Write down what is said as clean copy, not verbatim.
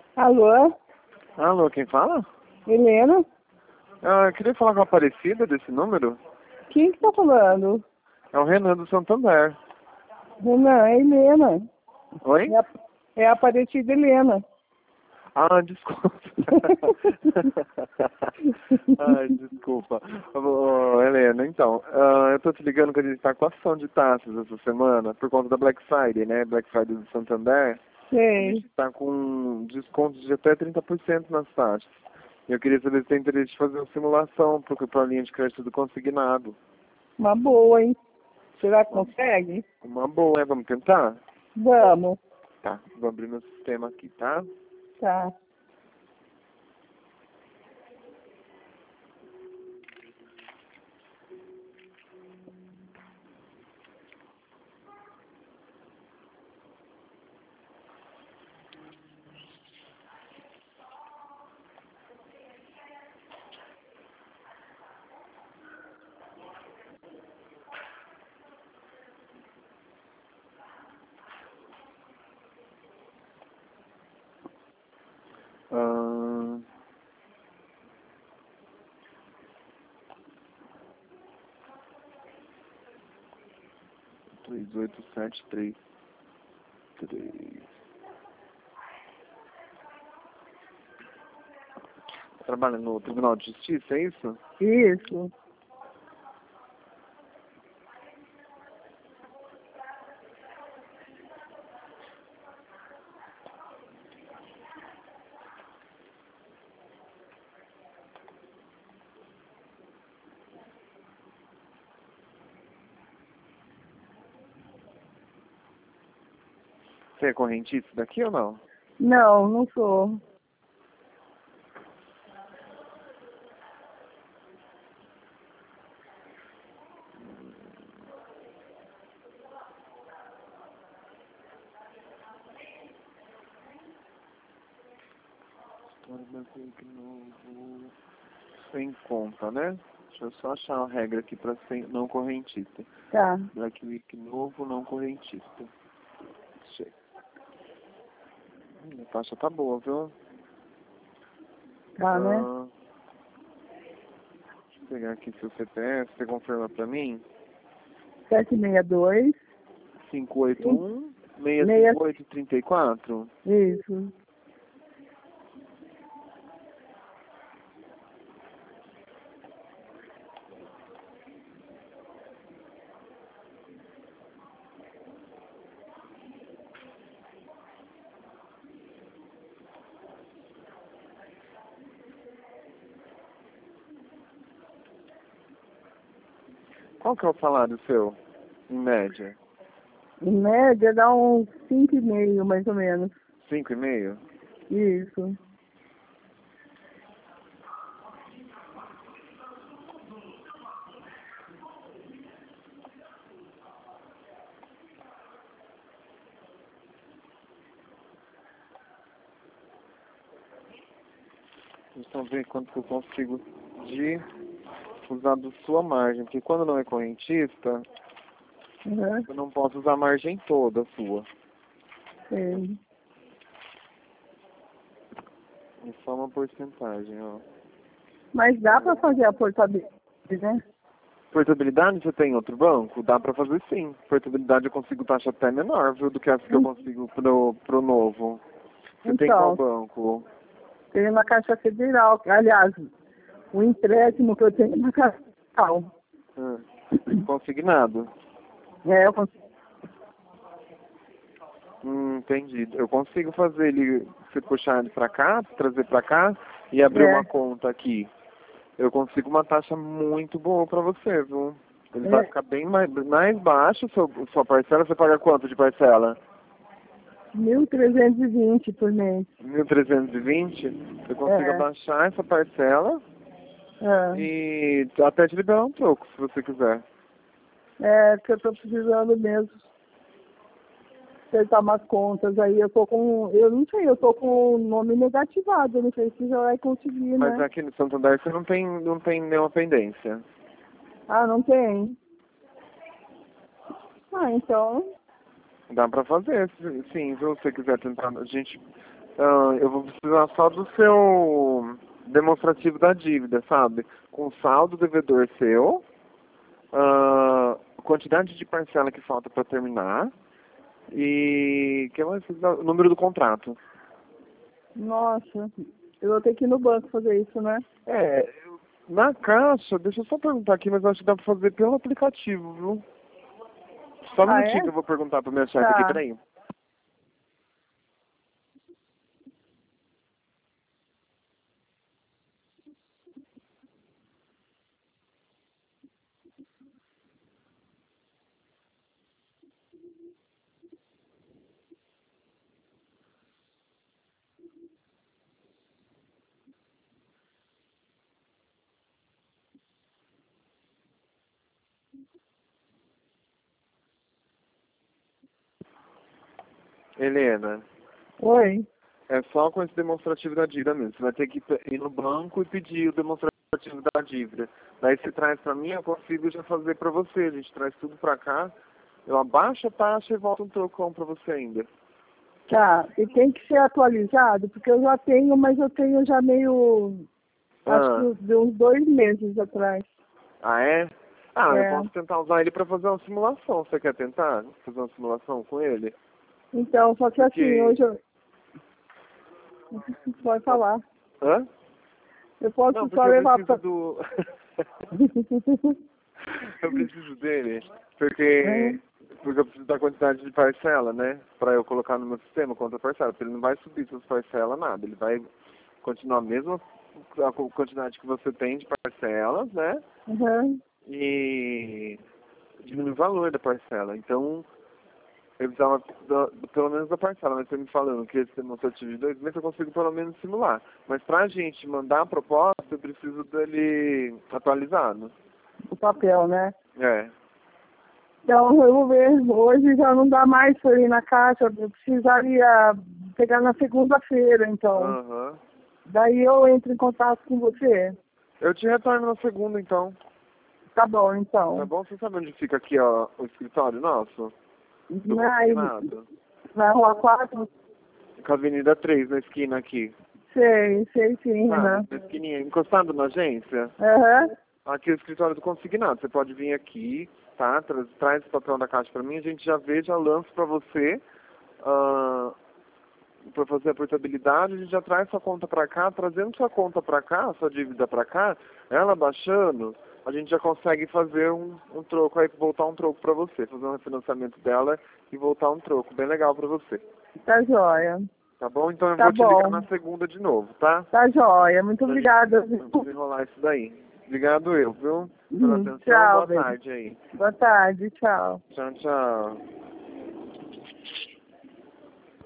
Alô? Alô, quem fala? Helena? Eu queria falar com a Aparecida desse número. Quem que tá falando? É o Renan do Santander. Renan, é Helena. Oi? É a Aparecida Helena. Ah, desculpa. Ai, desculpa. Helena, então, eu tô te ligando que a gente tá com ação de taxas essa semana, por conta da Black Friday, né? Black Friday do Santander. A Sei. gente tá com descontos de até 30% nas taxas. Eu queria saber se tem interesse de fazer uma simulação para a linha de crédito do consignado. Uma boa, hein? Será que consegue? Uma boa, né? Vamos tentar? Vamos. Tá, vou abrir meu sistema aqui, tá? Tá. Ah, 38733. Trabalha no Tribunal de Justiça, é isso? Isso. Você é correntista daqui ou não? Não, não sou. Sem conta, né? Deixa eu só achar a regra aqui para ser não correntista. Tá. Black Week novo, não correntista. Chega. A taxa tá boa, viu? Tá, né? Deixa eu pegar aqui seu CPF, você confirma pra mim? 762. 581 658 34. Isso. Qual que é o salário seu, em média? Em média dá uns 5,5, mais ou menos. 5,5? Isso. Então ver quanto que eu consigo de usar da sua margem, porque quando não é correntista, Uhum. eu não posso usar a margem toda sua. Sei. É só uma porcentagem, ó. Mas dá pra fazer a portabilidade, né? Portabilidade você tem em outro banco? Dá pra fazer sim. Portabilidade eu consigo taxa até menor, viu, do que essa que eu consigo pro novo. Você tem qual Então, banco? tem na Caixa Federal. Aliás, o empréstimo que eu tenho na Caixa Federal. Consignado. É, eu consigo. Entendi. Eu consigo fazer ele, se puxar ele pra cá, trazer pra cá e abrir É, uma conta aqui. Eu consigo uma taxa muito boa pra você, viu? Ele vai ficar bem mais baixo, sua parcela. Você paga quanto de parcela? 1.320 por mês. 1.320. Eu consigo É, abaixar essa parcela é, e até te liberar um troco, se você quiser. é que eu tô precisando mesmo acertar umas contas aí. Eu tô com, eu não sei, eu tô com o nome negativado. Eu não sei se já vai conseguir, Mas né? aqui no Santander você não tem nenhuma pendência. Ah, não tem? Ah, então, Dá pra fazer, sim, viu? Se você quiser tentar, a gente Eu vou precisar só do seu demonstrativo da dívida, sabe? Com saldo devedor seu, quantidade de parcela que falta para terminar e que mais? O número do contrato. Nossa, eu vou ter que ir no banco fazer isso, né? Na caixa, deixa eu só perguntar aqui, mas acho que dá pra fazer pelo aplicativo, viu? Só um minutinho que eu vou perguntar pra minha chefe aqui, peraí. Helena. Oi. É só com esse demonstrativo da dívida mesmo. Você vai ter que ir no banco e pedir o demonstrativo da dívida. Daí você traz pra mim, eu consigo já fazer pra você. A gente traz tudo pra cá, eu abaixo a taxa e volto um trocão pra você ainda. Tá, e tem que ser atualizado, porque eu já tenho, mas eu tenho já meio, acho que de uns 2 meses atrás. Ah, é? Eu posso tentar usar ele pra fazer uma simulação. Você quer tentar fazer uma simulação com ele? Então, só que assim, hoje eu... Pode falar. Hã? Eu posso Não, só levar pra... Eu preciso dele, porque eu preciso da quantidade de parcela, né? Pra eu colocar no meu sistema quanto a parcela. Porque ele não vai subir suas parcelas, nada. Ele vai continuar a mesma quantidade que você tem de parcelas, né? E diminui o valor da parcela. Então, eu precisava pelo menos da parcela, mas você me falando que esse demonstrativo de 2 meses eu consigo pelo menos simular. Mas pra gente mandar a proposta, eu preciso dele atualizado. O papel, né? Então eu vou ver, hoje já não dá mais para ir na caixa, eu precisaria pegar na segunda-feira, então. Daí eu entro em contato com você. Eu te retorno na segunda, então. Tá bom, então. Tá bom? Você sabe onde fica aqui, ó, o escritório nosso? Na Rua 4? Com a Avenida 3, na esquina aqui. Sei sim, né? Na esquininha, encostado na agência. Aqui é o escritório do consignado. Você pode vir aqui, tá? Traz o papel da caixa pra mim, a gente já vê, já lança pra você. Pra fazer a portabilidade, a gente já traz sua conta pra cá. Trazendo sua conta pra cá, sua dívida pra cá, ela baixando, a gente já consegue fazer um troco aí, voltar um troco pra você. Fazer um refinanciamento dela e voltar um troco. Bem legal pra você. Tá joia. Tá bom? Então eu vou te ligar na segunda de novo, tá? Tá joia. Muito obrigada. Vamos enrolar isso daí. Obrigado eu, viu? Pela atenção. Tchau, boa tarde aí. Boa tarde, tchau. Tchau, tchau.